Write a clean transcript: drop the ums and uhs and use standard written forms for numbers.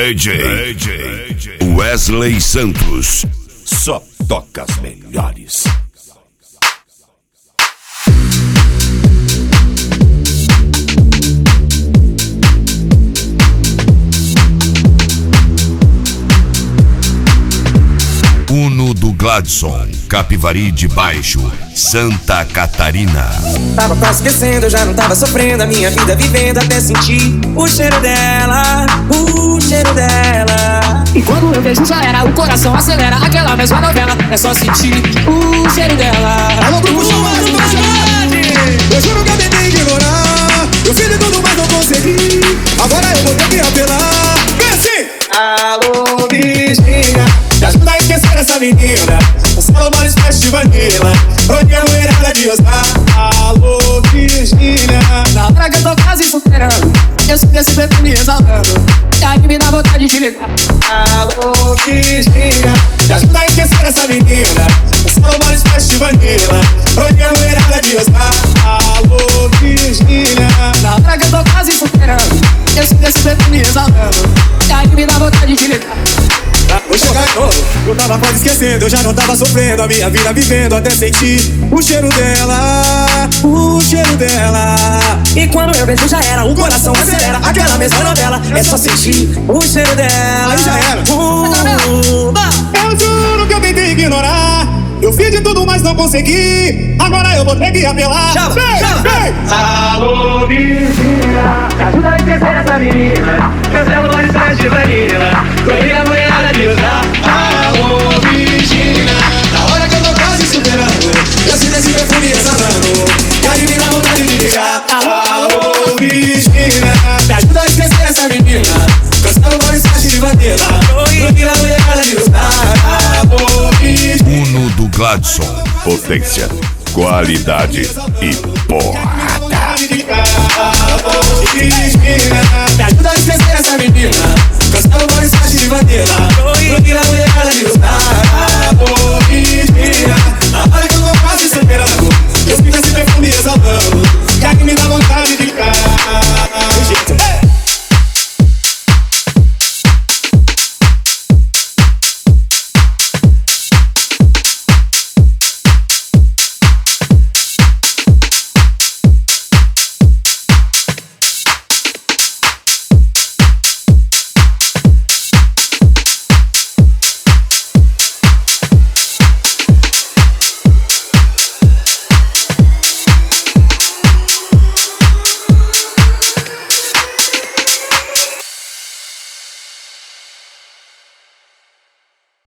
DJ Wesley Santos. Só toca as melhores. Uno do Gladson, Capivari de Baixo, Santa Catarina. Tava quase esquecendo, eu já não tava sofrendo a minha vida vivendo até sentir o cheiro dela, o cheiro dela. E quando eu vejo já era, o coração acelera, aquela mesma novela, é só sentir o cheiro dela. Alô, grupo chamado pra cidade. Eu juro que eu tentei ignorar, eu fiz de tudo mas não consegui, agora eu vou ter que apelar. Vem assim! Alô, Virgínia, me ajuda a esquecer essa menina. O Salomão Express de Vanilla, onde a mulherada de usar. Alô, Virgínia, Na hora que eu tô quase superando, eu sinto esse perfume exalando, e aí me dá vontade de ligar. alô, Virgínia, me ajuda a esquecer essa menina. O Salomão Express de Vanilla, onde a mulherada de usar. Alô, Virgínia, Na hora que eu tô quase superando, eu sinto esse perfume exalando, e aí me dá vontade de ligar. vou jogar de novo. Eu tava quase esquecendo, eu já não tava sofrendo a minha vida vivendo até sentir o cheiro dela, o cheiro dela. E quando eu vejo já era, o coração acelera, aquela mesma novela, é só sentir O cheiro dela, aí já era. Eu juro que eu tentei ignorar, eu fiz de tudo mas não consegui, agora eu vou ter que apelar. Vem! Alô, Virgínia, me ajuda a esquecer essa menina. Cancela o Express de Vanilla, corri a mulherada de usar. Alô, Virgínia, na hora que eu tô quase superando, eu sinto esse perfume exalando, e aí me dá vontade de ligar. Alô, Virgínia, me ajuda a esquecer essa menina. Cancela o Express de Vanilla, corri a mulherada de usar. Alô, Virgínia. Uno do Gladson, potência, qualidade e porrada. Me ajuda a esquecer essa menina. Cancela o Express de Vanilla, corri a mulherada de usar. Na hora que eu tô quase superando,